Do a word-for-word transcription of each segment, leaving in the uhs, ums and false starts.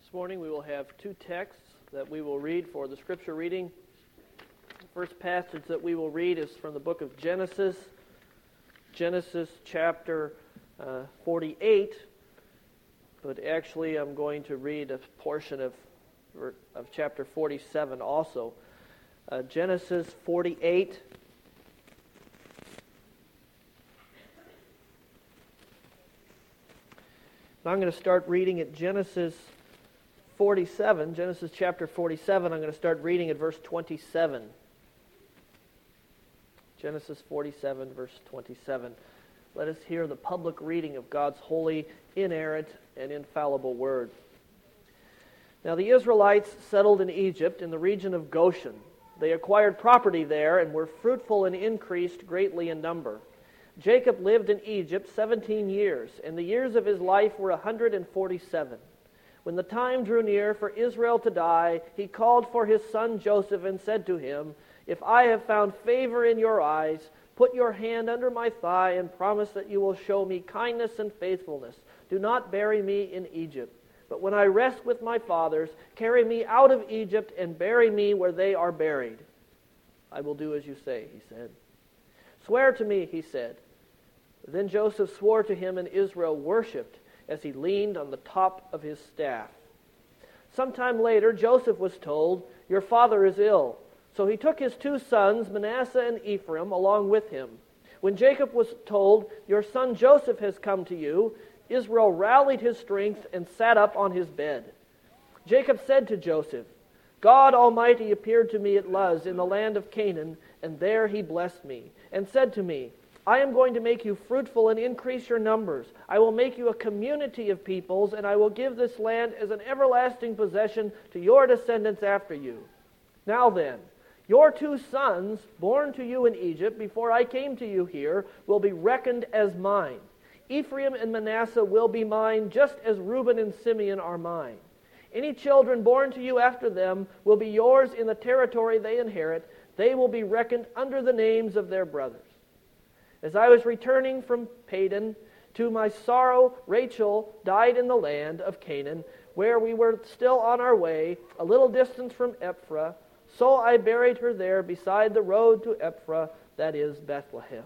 This morning we will have two texts that we will read for the scripture reading. The first passage that we will read is from the book of Genesis, Genesis chapter uh, forty-eight, but actually I'm going to read a portion of, of chapter forty-seven also. Uh, Genesis forty-eight. I'm going to start reading at Genesis forty-seven, Genesis chapter forty-seven. I'm going to start reading at verse twenty-seven. Genesis forty-seven, verse twenty-seven. Let us hear the public reading of God's holy, inerrant, and infallible word. Now the Israelites settled in Egypt in the region of Goshen. They acquired property there and were fruitful and increased greatly in number. Jacob lived in Egypt seventeen years, and the years of his life were one hundred forty-seven. When the time drew near for Israel to die, he called for his son Joseph and said to him, "If I have found favor in your eyes, put your hand under my thigh and promise that you will show me kindness and faithfulness. Do not bury me in Egypt. But when I rest with my fathers, carry me out of Egypt and bury me where they are buried." "I will do as you say," he said. "Swear to me," he said. Then Joseph swore to him, and Israel worshipped as he leaned on the top of his staff. Sometime later, Joseph was told, "Your father is ill." So he took his two sons, Manasseh and Ephraim, along with him. When Jacob was told, "Your son Joseph has come to you," Israel rallied his strength and sat up on his bed. Jacob said to Joseph, "God Almighty appeared to me at Luz in the land of Canaan, and there he blessed me, and said to me, 'I am going to make you fruitful and increase your numbers. I will make you a community of peoples, and I will give this land as an everlasting possession to your descendants after you.' Now then, your two sons, born to you in Egypt before I came to you here, will be reckoned as mine. Ephraim and Manasseh will be mine, just as Reuben and Simeon are mine. Any children born to you after them will be yours in the territory they inherit. They will be reckoned under the names of their brothers. As I was returning from Padan, to my sorrow, Rachel died in the land of Canaan, where we were still on our way, a little distance from Ephrath. So I buried her there beside the road to Ephrath, that is Bethlehem."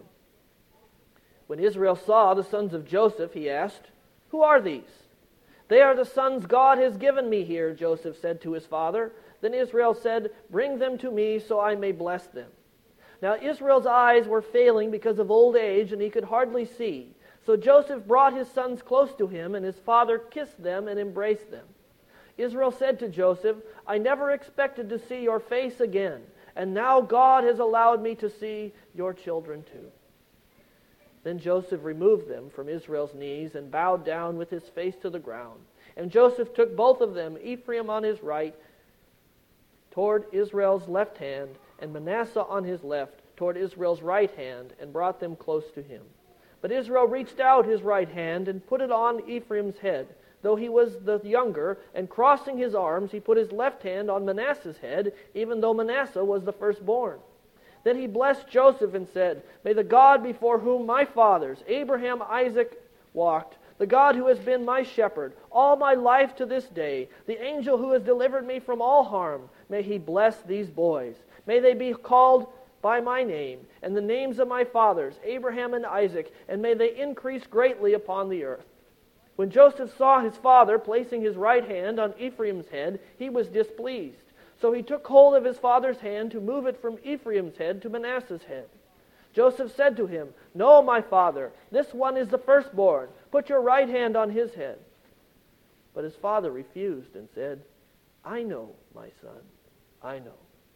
When Israel saw the sons of Joseph, he asked, "Who are these?" "They are the sons God has given me here," Joseph said to his father. Then Israel said, "Bring them to me so I may bless them." Now Israel's eyes were failing because of old age, and he could hardly see. So Joseph brought his sons close to him, and his father kissed them and embraced them. Israel said to Joseph, "I never expected to see your face again, and now God has allowed me to see your children too." Then Joseph removed them from Israel's knees and bowed down with his face to the ground. And Joseph took both of them, Ephraim on his right, toward Israel's left hand, and Manasseh on his left, toward Israel's right hand, and brought them close to him. But Israel reached out his right hand and put it on Ephraim's head, though he was the younger, and crossing his arms, he put his left hand on Manasseh's head, even though Manasseh was the firstborn. Then he blessed Joseph and said, "May the God before whom my fathers, Abraham, Isaac, walked, the God who has been my shepherd all my life to this day, the angel who has delivered me from all harm, may he bless these boys. May they be called by my name and the names of my fathers, Abraham and Isaac, and may they increase greatly upon the earth." When Joseph saw his father placing his right hand on Ephraim's head, he was displeased. So he took hold of his father's hand to move it from Ephraim's head to Manasseh's head. Joseph said to him, "No, my father, this one is the firstborn. Put your right hand on his head." But his father refused and said, "I know, my son, I know.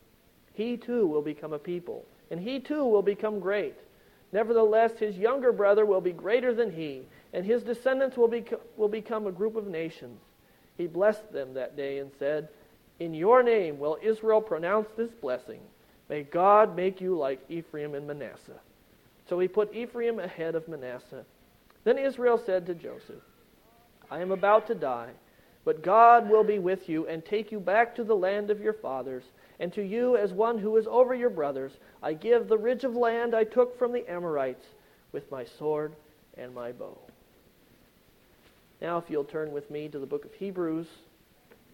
He too will become a people, and he too will become great. Nevertheless, his younger brother will be greater than he, and his descendants will, bec- will become a group of nations." He blessed them that day and said, "In your name will Israel pronounce this blessing. May God make you like Ephraim and Manasseh." So he put Ephraim ahead of Manasseh. Then Israel said to Joseph, "I am about to die, but God will be with you and take you back to the land of your fathers, and to you as one who is over your brothers, I give the ridge of land I took from the Amorites with my sword and my bow." Now if you'll turn with me to the book of Hebrews,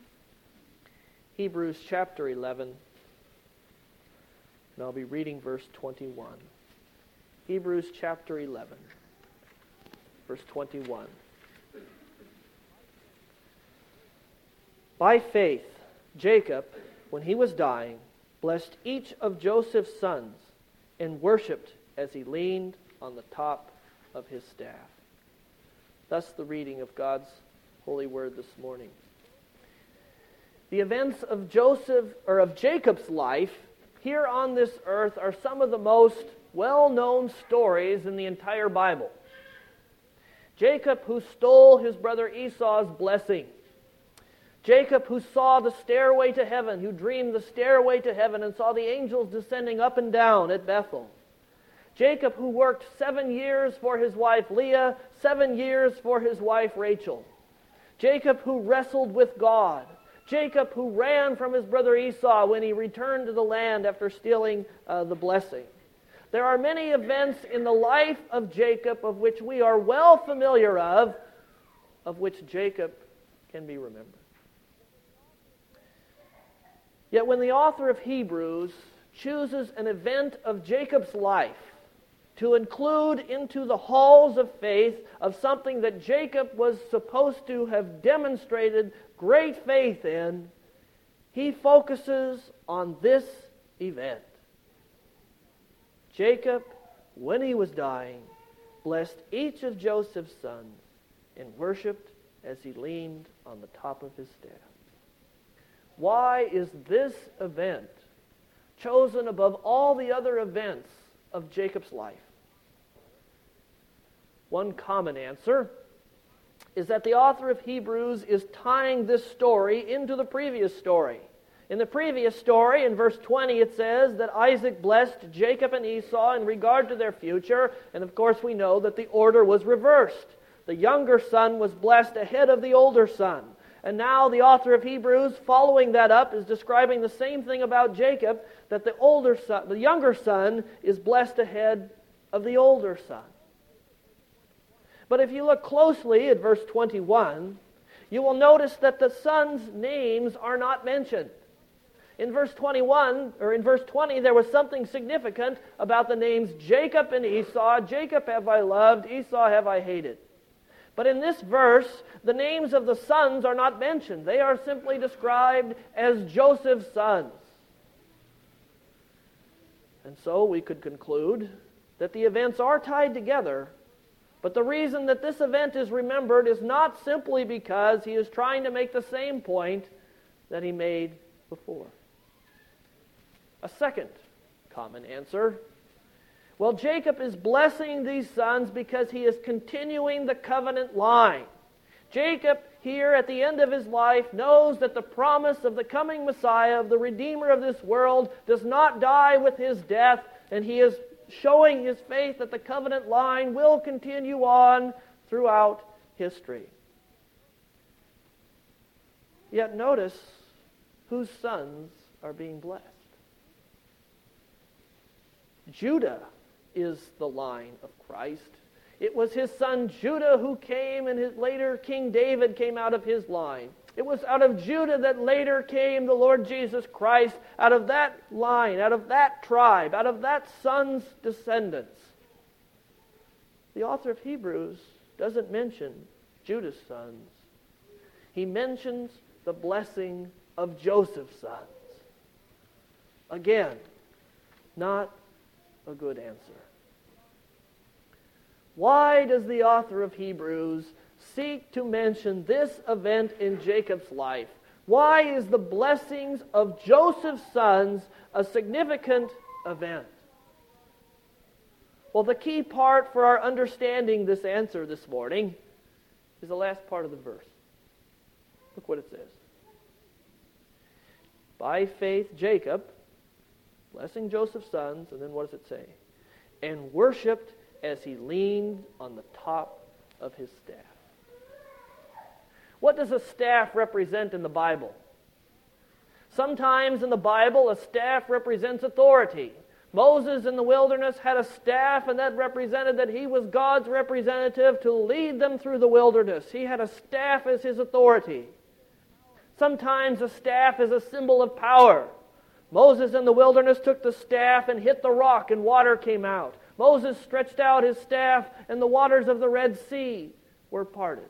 Hebrews chapter eleven, and I'll be reading verse twenty-one. Hebrews chapter eleven, verse twenty-one. By faith, Jacob, when he was dying, blessed each of Joseph's sons and worshipped as he leaned on the top of his staff. Thus the reading of God's holy word this morning. The events of Joseph or of Jacob's life here on this earth are some of the most well-known stories in the entire Bible. Jacob, who stole his brother Esau's blessing. Jacob, who saw the stairway to heaven, who dreamed the stairway to heaven and saw the angels descending up and down at Bethel. Jacob, who worked seven years for his wife Leah, seven years for his wife Rachel. Jacob, who wrestled with God. Jacob, who ran from his brother Esau when he returned to the land after stealing uh, the blessing. There are many events in the life of Jacob of which we are well familiar of, of which Jacob can be remembered. Yet when the author of Hebrews chooses an event of Jacob's life to include into the halls of faith of something that Jacob was supposed to have demonstrated great faith in, he focuses on this event. Jacob, when he was dying, blessed each of Joseph's sons and worshipped as he leaned on the top of his staff. Why is this event chosen above all the other events of Jacob's life? One common answer is that the author of Hebrews is tying this story into the previous story. In the previous story, in verse twenty, it says that Isaac blessed Jacob and Esau in regard to their future, and of course we know that the order was reversed. The younger son was blessed ahead of the older son. And now the author of Hebrews, following that up, is describing the same thing about Jacob, that the older son, the younger son is blessed ahead of the older son. But if you look closely at verse twenty-one, you will notice that the sons' names are not mentioned. In verse twenty-one, or in verse twenty, there was something significant about the names Jacob and Esau. Jacob have I loved, Esau have I hated. But in this verse, the names of the sons are not mentioned. They are simply described as Joseph's sons. And so we could conclude that the events are tied together, but the reason that this event is remembered is not simply because he is trying to make the same point that he made before. A second common answer: well, Jacob is blessing these sons because he is continuing the covenant line. Jacob, here at the end of his life, knows that the promise of the coming Messiah, of the Redeemer of this world, does not die with his death, and he is showing his faith that the covenant line will continue on throughout history. Yet notice whose sons are being blessed. Judah is the line of Christ. It was his son Judah who came, and his, later King David came out of his line. It was out of Judah that later came the Lord Jesus Christ, out of that line, out of that tribe, out of that son's descendants. The author of Hebrews doesn't mention Judah's sons. He mentions the blessing of Joseph's sons. Again, not a good answer. Why does the author of Hebrews seek to mention this event in Jacob's life? Why is the blessings of Joseph's sons a significant event? Well, the key part for our understanding this answer this morning is the last part of the verse. Look what it says. By faith, Jacob, blessing Joseph's sons, and then what does it say? And worshipped as he leaned on the top of his staff. What does a staff represent in the Bible? Sometimes in the Bible, a staff represents authority. Moses in the wilderness had a staff, and that represented that he was God's representative to lead them through the wilderness. He had a staff as his authority. Sometimes a staff is a symbol of power. Moses in the wilderness took the staff and hit the rock and water came out. Moses stretched out his staff and the waters of the Red Sea were parted.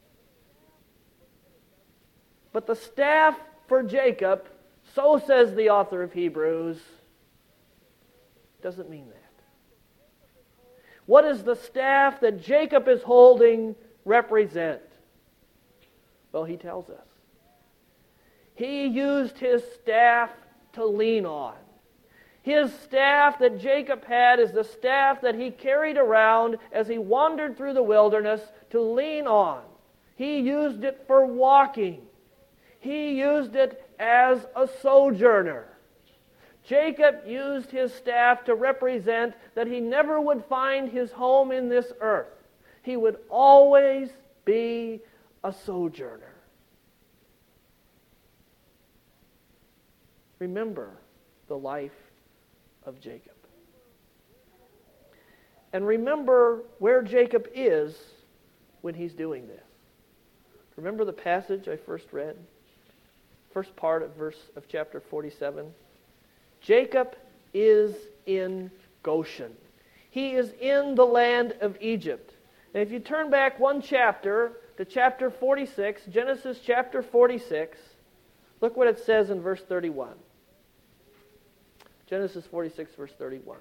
But the staff for Jacob, so says the author of Hebrews, doesn't mean that. What does the staff that Jacob is holding represent? Well, he tells us. He used his staff to lean on. His staff that Jacob had is the staff that he carried around as he wandered through the wilderness to lean on. He used it for walking. He used it as a sojourner. Jacob used his staff to represent that he never would find his home in this earth. He would always be a sojourner. Remember the life of Jacob. And remember where Jacob is when he's doing this. Remember the passage I first read? First part of verse of chapter forty-seven. Jacob is in Goshen. He is in the land of Egypt. And if you turn back one chapter to chapter forty-six, Genesis chapter forty-six, look what it says in verse thirty-one. Genesis forty-six, verse thirty-one.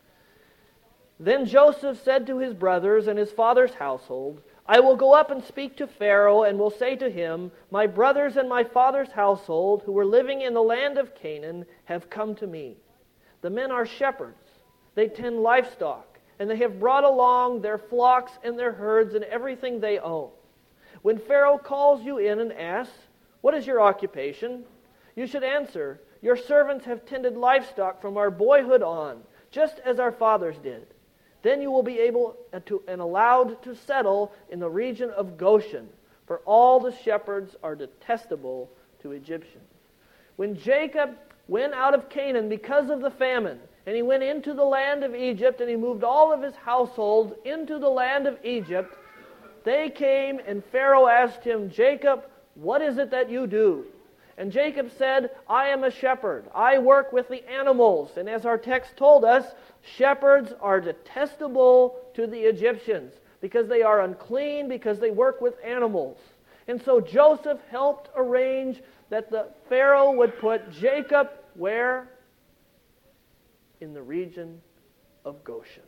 Then Joseph said to his brothers and his father's household, I will go up and speak to Pharaoh and will say to him, my brothers and my father's household who were living in the land of Canaan have come to me. The men are shepherds. They tend livestock, and they have brought along their flocks and their herds and everything they own. When Pharaoh calls you in and asks, what is your occupation? You should answer, your servants have tended livestock from our boyhood on, just as our fathers did. Then you will be able to and allowed to settle in the region of Goshen, for all the shepherds are detestable to Egyptians. When Jacob went out of Canaan because of the famine, and he went into the land of Egypt, and he moved all of his household into the land of Egypt, they came and Pharaoh asked him, Jacob, what is it that you do? And Jacob said, I am a shepherd. I work with the animals. And as our text told us, shepherds are detestable to the Egyptians because they are unclean, because they work with animals. And so Joseph helped arrange that the Pharaoh would put Jacob where? In the region of Goshen.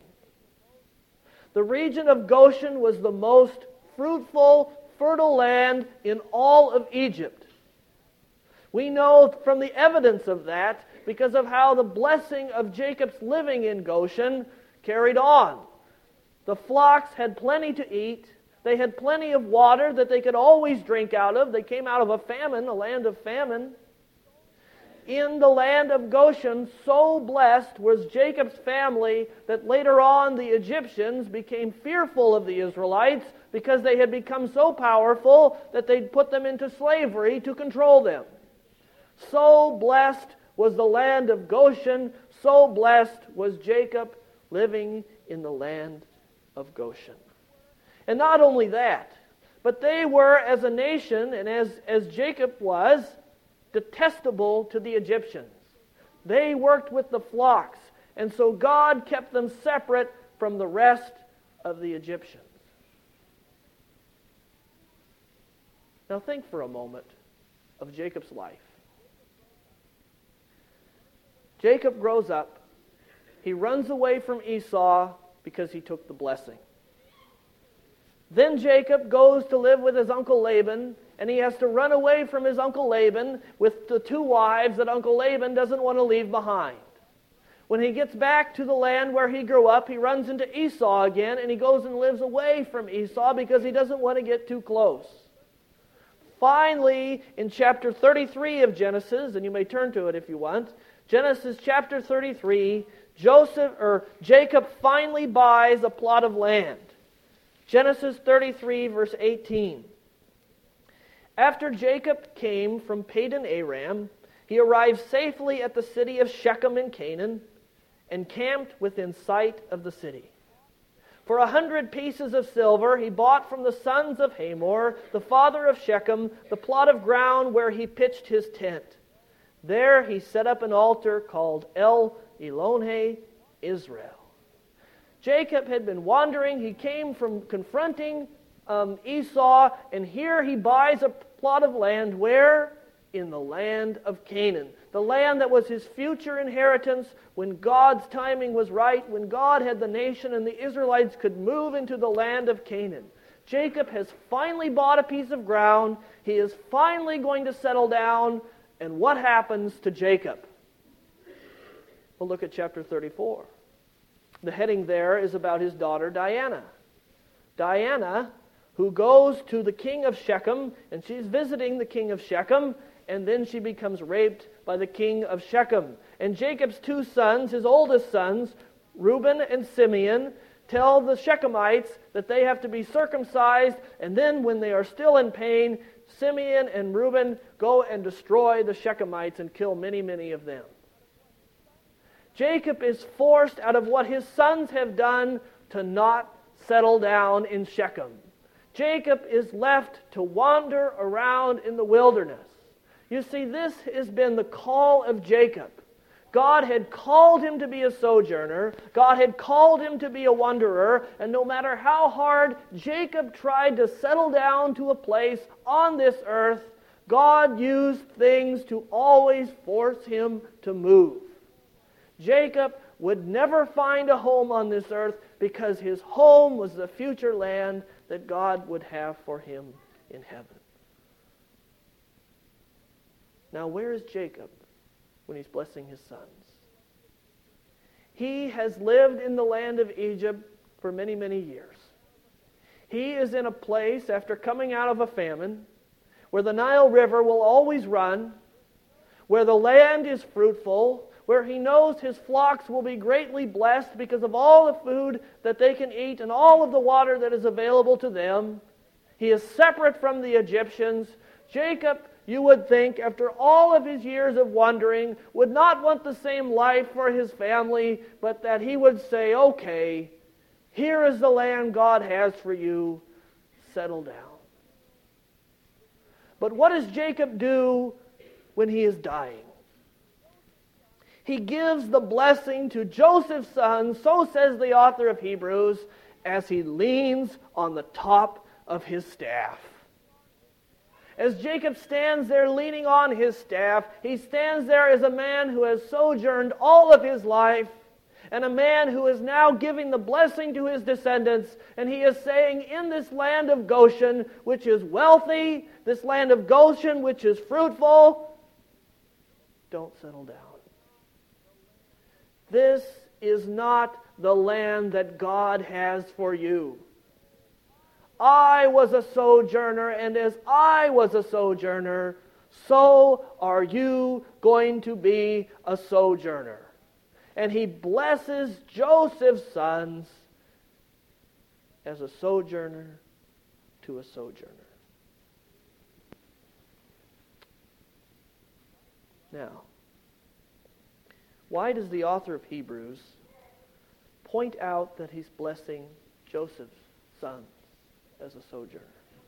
The region of Goshen was the most fruitful, fertile land in all of Egypt. We know from the evidence of that because of how the blessing of Jacob's living in Goshen carried on. The flocks had plenty to eat. They had plenty of water that they could always drink out of. They came out of a famine, a land of famine. In the land of Goshen, so blessed was Jacob's family that later on the Egyptians became fearful of the Israelites because they had become so powerful that they'd put them into slavery to control them. So blessed was the land of Goshen, so blessed was Jacob living in the land of Goshen. And not only that, but they were as a nation, and as, as Jacob was, detestable to the Egyptians. They worked with the flocks, and so God kept them separate from the rest of the Egyptians. Now think for a moment of Jacob's life. Jacob grows up. He runs away from Esau because he took the blessing. Then Jacob goes to live with his uncle Laban, and he has to run away from his uncle Laban with the two wives that Uncle Laban doesn't want to leave behind. When he gets back to the land where he grew up, he runs into Esau again, and he goes and lives away from Esau because he doesn't want to get too close. Finally, in chapter thirty-three of Genesis, and you may turn to it if you want, Genesis chapter thirty-three, Joseph or Jacob finally buys a plot of land. Genesis thirty-three, verse eighteen. After Jacob came from Padan Aram, he arrived safely at the city of Shechem in Canaan and camped within sight of the city. For a hundred pieces of silver he bought from the sons of Hamor, the father of Shechem, the plot of ground where he pitched his tent. There he set up an altar called El Elohe Israel. Jacob had been wandering. He came from confronting um, Esau, and here he buys a plot of land. Where? In the land of Canaan. The land that was his future inheritance when God's timing was right, when God had the nation and the Israelites could move into the land of Canaan. Jacob has finally bought a piece of ground. He is finally going to settle down. And what happens to Jacob? Well, look at chapter thirty-four. The heading there is about his daughter Diana. Diana, who goes to the king of Shechem, and she's visiting the king of Shechem, and then she becomes raped by the king of Shechem. And Jacob's two sons, his oldest sons, Reuben and Simeon, tell the Shechemites that they have to be circumcised, and then when they are still in pain, Simeon and Reuben go and destroy the Shechemites and kill many, many of them. Jacob is forced out of what his sons have done to not settle down in Shechem. Jacob is left to wander around in the wilderness. You see, this has been the call of Jacob. God had called him to be a sojourner. God had called him to be a wanderer. And no matter how hard Jacob tried to settle down to a place on this earth, God used things to always force him to move. Jacob would never find a home on this earth because his home was the future land that God would have for him in heaven. Now, where is Jacob when he's blessing his sons? He has lived in the land of Egypt for many, many years. He is in a place, after coming out of a famine, where the Nile River will always run, where the land is fruitful, where he knows his flocks will be greatly blessed because of all the food that they can eat and all of the water that is available to them. He is separate from the Egyptians. Jacob, you would think, after all of his years of wandering, would not want the same life for his family, but that he would say, okay, here is the land God has for you. Settle down. But what does Jacob do when he is dying? He gives the blessing to Joseph's son, so says the author of Hebrews, as he leans on the top of his staff. As Jacob stands there leaning on his staff, he stands there as a man who has sojourned all of his life, and a man who is now giving the blessing to his descendants, and he is saying, in this land of Goshen, which is wealthy, this land of Goshen, which is fruitful, don't settle down. This is not the land that God has for you. I was a sojourner, and as I was a sojourner, so are you going to be a sojourner. And he blesses Joseph's sons as a sojourner to a sojourner. Now, why does the author of Hebrews point out that he's blessing Joseph's sons as a sojourner?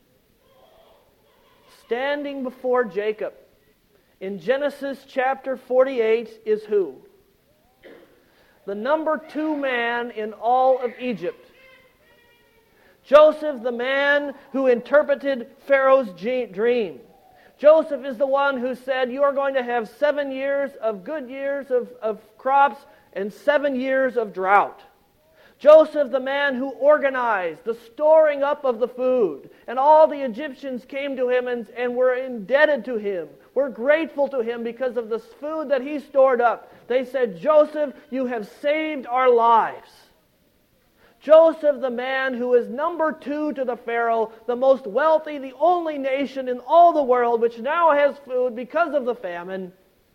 Standing before Jacob in Genesis chapter forty-eight is who? The number two man in all of Egypt. Joseph, the man who interpreted Pharaoh's dream. Joseph is the one who said, you are going to have seven years of good years of, of crops and seven years of drought. Joseph, the man who organized the storing up of the food. And all the Egyptians came to him and, and were indebted to him. Were grateful to him because of the food that he stored up. They said, Joseph, you have saved our lives. Joseph, the man who is number two to the Pharaoh, the most wealthy, the only nation in all the world which now has food because of the famine.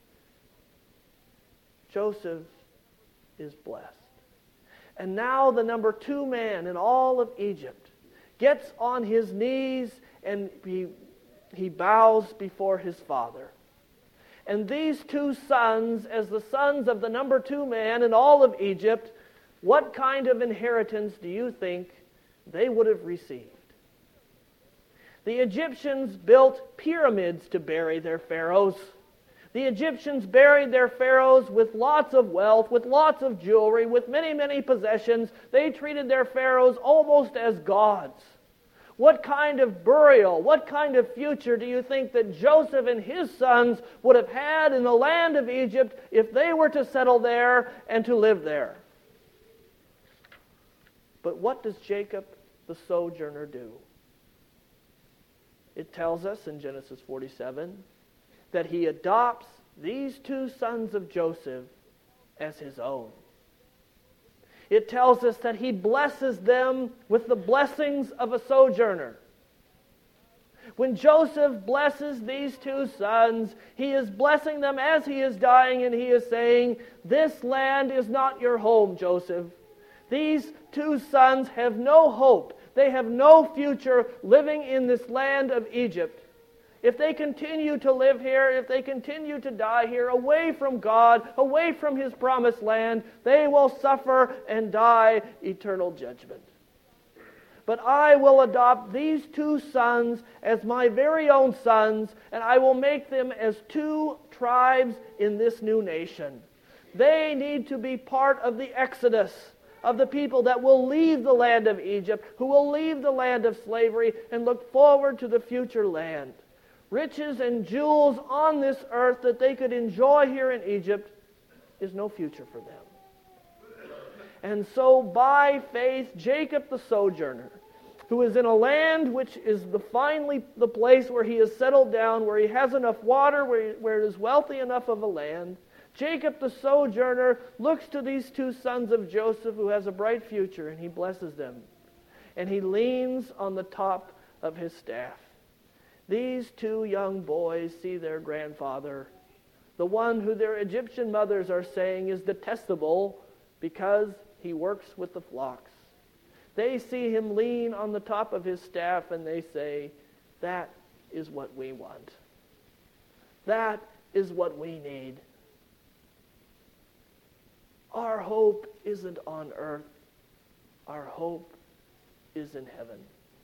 Joseph is blessed. And now the number two man in all of Egypt gets on his knees and he, he bows before his father. And these two sons, as the sons of the number two man in all of Egypt, what kind of inheritance do you think they would have received? The Egyptians built pyramids to bury their pharaohs. The Egyptians buried their pharaohs with lots of wealth, with lots of jewelry, with many, many possessions. They treated their pharaohs almost as gods. What kind of burial, what kind of future do you think that Joseph and his sons would have had in the land of Egypt if they were to settle there and to live there? But what does Jacob the sojourner do? It tells us in Genesis forty-seven that he adopts these two sons of Joseph as his own. It tells us that he blesses them with the blessings of a sojourner. When Joseph blesses these two sons, he is blessing them as he is dying, and he is saying, "This land is not your home, Joseph. These two sons have no hope. They have no future living in this land of Egypt. If they continue to live here, if they continue to die here, away from God, away from His promised land, they will suffer and die eternal judgment. But I will adopt these two sons as my very own sons, and I will make them as two tribes in this new nation. They need to be part of the exodus of the people that will leave the land of Egypt, who will leave the land of slavery and look forward to the future land. Riches and jewels on this earth that they could enjoy here in Egypt is no future for them. And so by faith, Jacob the sojourner, who is in a land which is the finally the place where he has settled down, where he has enough water, where, he, where it is wealthy enough of a land, Jacob the sojourner looks to these two sons of Joseph who has a bright future, and he blesses them. And he leans on the top of his staff. These two young boys see their grandfather, the one who their Egyptian mothers are saying is detestable because he works with the flocks. They see him lean on the top of his staff and they say, "That is what we want. That is what we need." Our hope isn't on earth. Our hope is in heaven.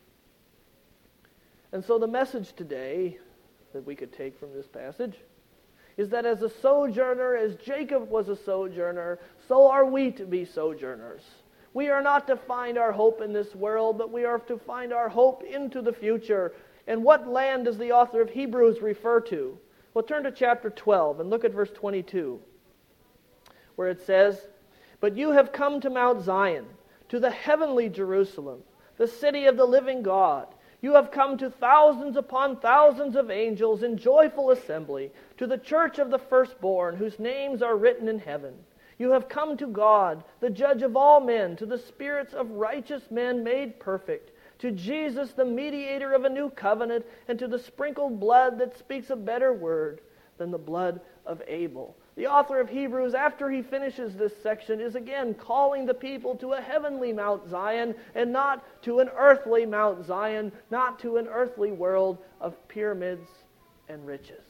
And so the message today that we could take from this passage is that as a sojourner, as Jacob was a sojourner, so are we to be sojourners. We are not to find our hope in this world, but we are to find our hope into the future. And what land does the author of Hebrews refer to? Well, turn to chapter twelve and look at verse twenty-two, where it says, "But you have come to Mount Zion, to the heavenly Jerusalem, the city of the living God. You have come to thousands upon thousands of angels in joyful assembly, to the church of the firstborn, whose names are written in heaven. You have come to God, the judge of all men, to the spirits of righteous men made perfect, to Jesus, the mediator of a new covenant, and to the sprinkled blood that speaks a better word than the blood of Abel." The author of Hebrews, after he finishes this section, is again calling the people to a heavenly Mount Zion and not to an earthly Mount Zion, not to an earthly world of pyramids and riches.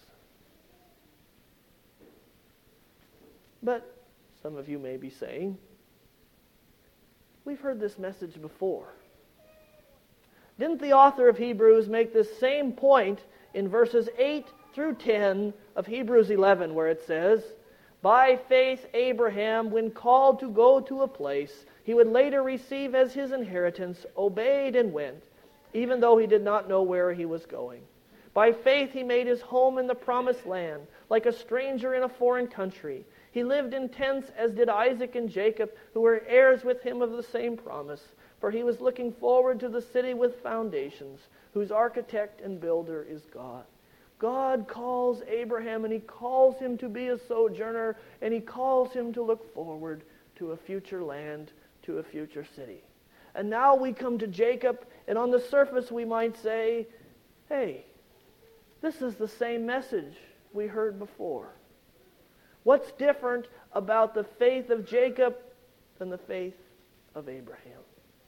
But some of you may be saying, we've heard this message before. Didn't the author of Hebrews make this same point in verses eight through ten of Hebrews eleven, where it says, "By faith Abraham, when called to go to a place he would later receive as his inheritance, obeyed and went, even though he did not know where he was going. By faith he made his home in the promised land, like a stranger in a foreign country. He lived in tents, as did Isaac and Jacob, who were heirs with him of the same promise. For he was looking forward to the city with foundations, whose architect and builder is God." God calls Abraham, and he calls him to be a sojourner, and he calls him to look forward to a future land, to a future city. And now we come to Jacob, and on the surface we might say, hey, this is the same message we heard before. What's different about the faith of Jacob than the faith of Abraham?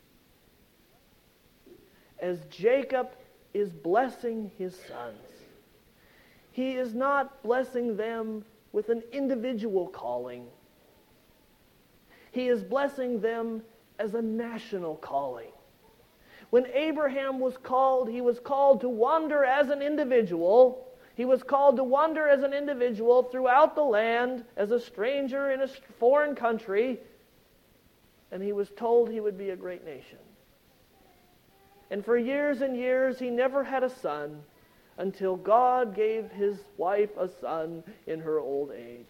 As Jacob is blessing his sons, he is not blessing them with an individual calling. He is blessing them as a national calling. When Abraham was called, he was called to wander as an individual. He was called to wander as an individual throughout the land as a stranger in a foreign country. And he was told he would be a great nation. And for years and years, he never had a son until God gave his wife a son in her old age.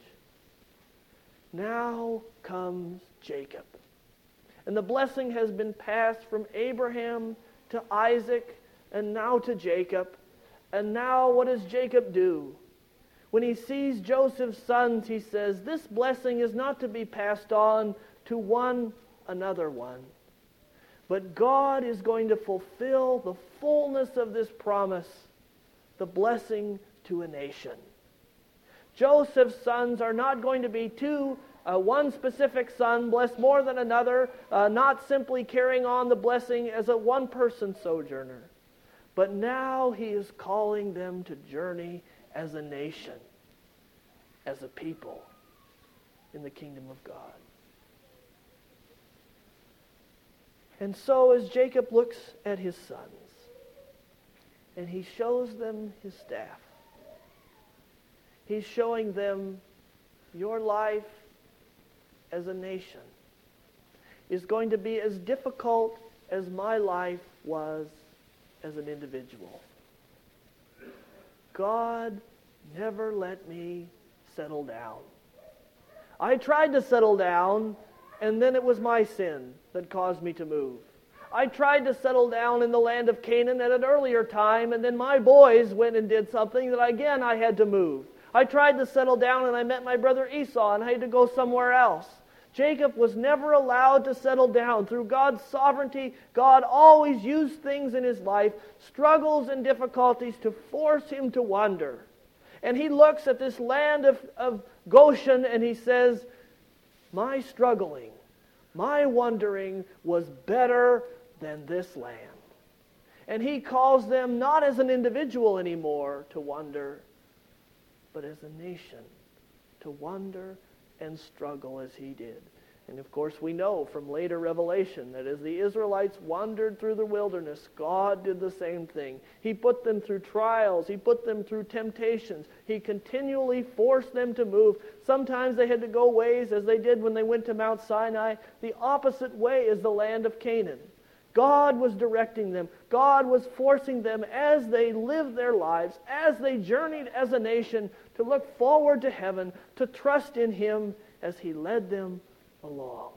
Now comes Jacob. And the blessing has been passed from Abraham to Isaac and now to Jacob. And now what does Jacob do? When he sees Joseph's sons, he says, this blessing is not to be passed on to one another one. But God is going to fulfill the fullness of this promise, the blessing to a nation. Joseph's sons are not going to be two, uh, one specific son blessed more than another, uh, not simply carrying on the blessing as a one-person sojourner. But now he is calling them to journey as a nation, as a people in the kingdom of God. And so as Jacob looks at his sons, and he shows them his staff, he's showing them your life as a nation is going to be as difficult as my life was as an individual. God never let me settle down. I tried to settle down, and then it was my sin that caused me to move. I tried to settle down in the land of Canaan at an earlier time, and then my boys went and did something that again I had to move. I tried to settle down, and I met my brother Esau, and I had to go somewhere else. Jacob was never allowed to settle down. Through God's sovereignty, God always used things in his life, struggles and difficulties, to force him to wander. And he looks at this land of, of Goshen and he says, my struggling, my wandering was better than this land. And he calls them not as an individual anymore to wander, but as a nation to wander and struggle as he did. And of course we know from later revelation that as the Israelites wandered through the wilderness, God did the same thing. He put them through trials. He put them through temptations. He continually forced them to move. Sometimes they had to go ways, as they did when they went to Mount Sinai, the opposite way as the land of Canaan. God was directing them. God was forcing them as they lived their lives, as they journeyed as a nation, to look forward to heaven, to trust in him as he led them along.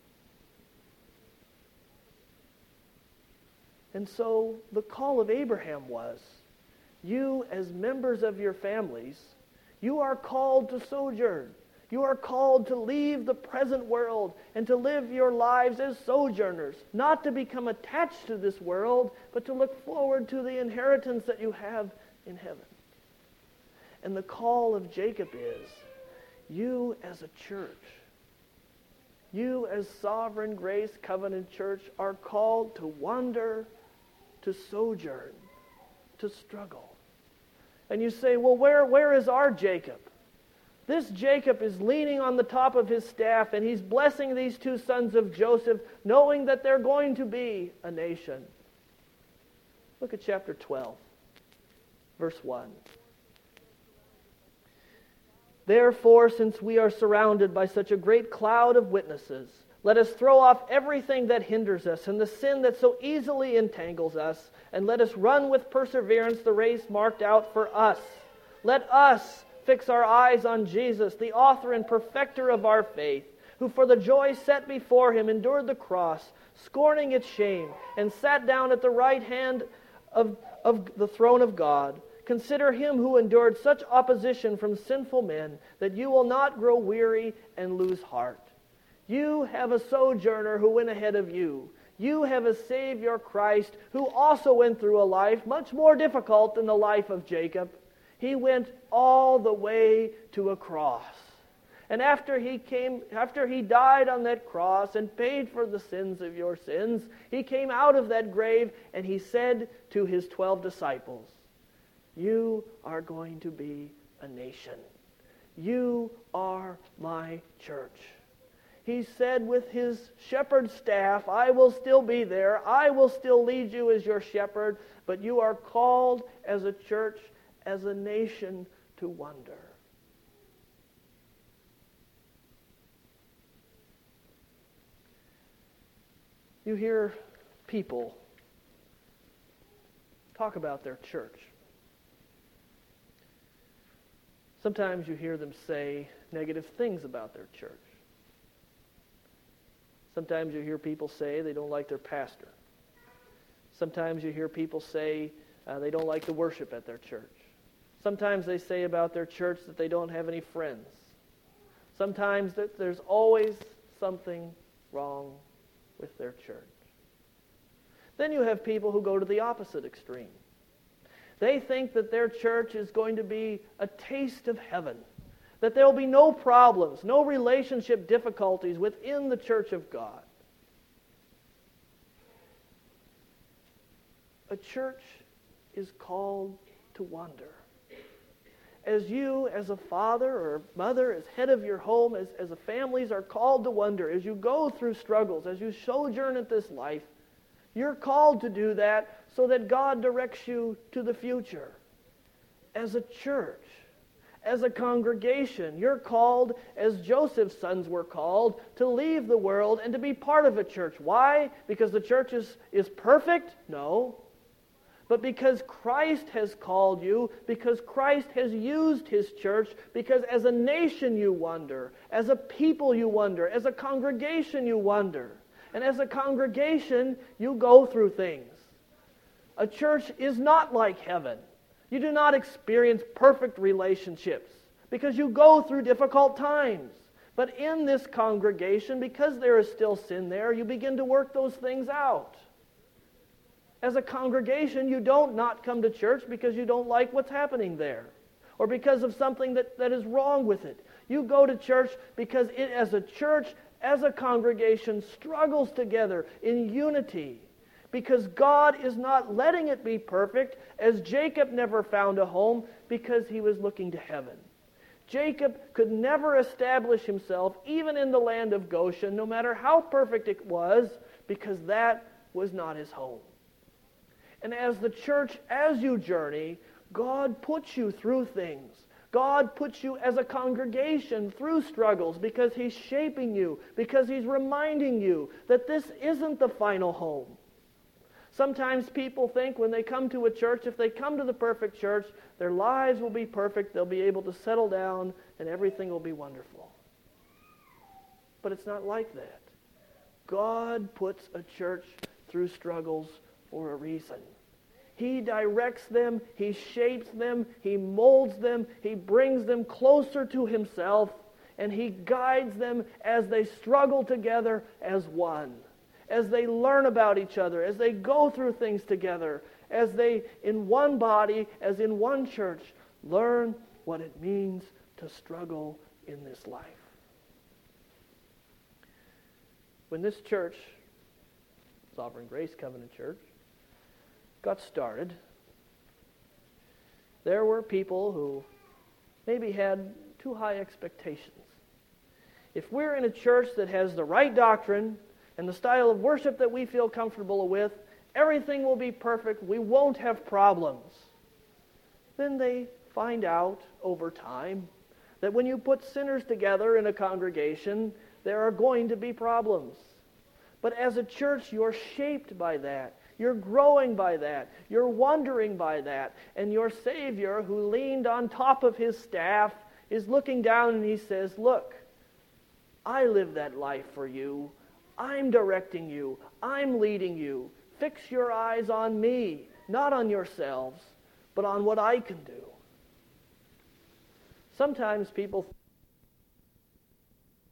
And so the call of Abraham was, you as members of your families, you are called to sojourn. You are called to leave the present world and to live your lives as sojourners, not to become attached to this world, but to look forward to the inheritance that you have in heaven. And the call of Jacob is, you as a church, you as Sovereign Grace Covenant Church are called to wander, to sojourn, to struggle. And you say, well, where, where is our Jacob? This Jacob is leaning on the top of his staff, and he's blessing these two sons of Joseph, knowing that they're going to be a nation. Look at chapter twelve, verse one. Therefore, since we are surrounded by such a great cloud of witnesses, let us throw off everything that hinders us and the sin that so easily entangles us, and let us run with perseverance the race marked out for us. Let us fix our eyes on Jesus, the author and perfecter of our faith, who for the joy set before him endured the cross, scorning its shame, and sat down at the right hand of, of the throne of God. Consider him who endured such opposition from sinful men, that you will not grow weary and lose heart. You have a sojourner who went ahead of you. You have a Savior, Christ, who also went through a life much more difficult than the life of Jacob. He went all the way to a cross. And after he came, after he died on that cross and paid for the sins of your sins, he came out of that grave and he said to his twelve disciples, you are going to be a nation. You are my church. He said with his shepherd staff, I will still be there. I will still lead you as your shepherd. But you are called as a church, as a nation, to wonder. You hear people talk about their church. Sometimes you hear them say negative things about their church. Sometimes you hear people say they don't like their pastor. Sometimes you hear people say uh, they don't like the worship at their church. Sometimes they say about their church that they don't have any friends. Sometimes that there's always something wrong with their church. Then you have people who go to the opposite extreme. They think that their church is going to be a taste of heaven, that there will be no problems, no relationship difficulties within the church of God. A church is called to wonder. As you, as a father or mother, as head of your home, as, as a families are called to wonder, as you go through struggles, as you sojourn at this life, you're called to do that so that God directs you to the future. As a church, as a congregation, you're called, as Joseph's sons were called, to leave the world and to be part of a church. Why? Because the church is, is perfect? No. But because Christ has called you, because Christ has used His church, because as a nation you wonder, as a people you wonder, as a congregation you wonder. And as a congregation, you go through things. A church is not like heaven. You do not experience perfect relationships because you go through difficult times. But in this congregation, because there is still sin there, you begin to work those things out. As a congregation, you don't not come to church because you don't like what's happening there or because of something that, that is wrong with it. You go to church because it, as a church, as a congregation, struggles together in unity because God is not letting it be perfect, as Jacob never found a home because he was looking to heaven. Jacob could never establish himself even in the land of Goshen, no matter how perfect it was, because that was not his home. And as the church, as you journey, God puts you through things. God puts you as a congregation through struggles because He's shaping you, because He's reminding you that this isn't the final home. Sometimes people think when they come to a church, if they come to the perfect church, their lives will be perfect, they'll be able to settle down, and everything will be wonderful. But it's not like that. God puts a church through struggles for a reason. He directs them, He shapes them, He molds them, He brings them closer to Himself, and He guides them as they struggle together as one, as they learn about each other, as they go through things together, as they, in one body, as in one church, learn what it means to struggle in this life. When this church, Sovereign Grace Covenant Church, got started, there were people who maybe had too high expectations. If we're in a church that has the right doctrine and the style of worship that we feel comfortable with, everything will be perfect, we won't have problems. Then they find out over time that when you put sinners together in a congregation, there are going to be problems. But as a church, you're shaped by that. You're growing by that. You're wondering by that. And your Savior, who leaned on top of His staff, is looking down and He says, look, I live that life for you. I'm directing you. I'm leading you. Fix your eyes on me, not on yourselves, but on what I can do. Sometimes people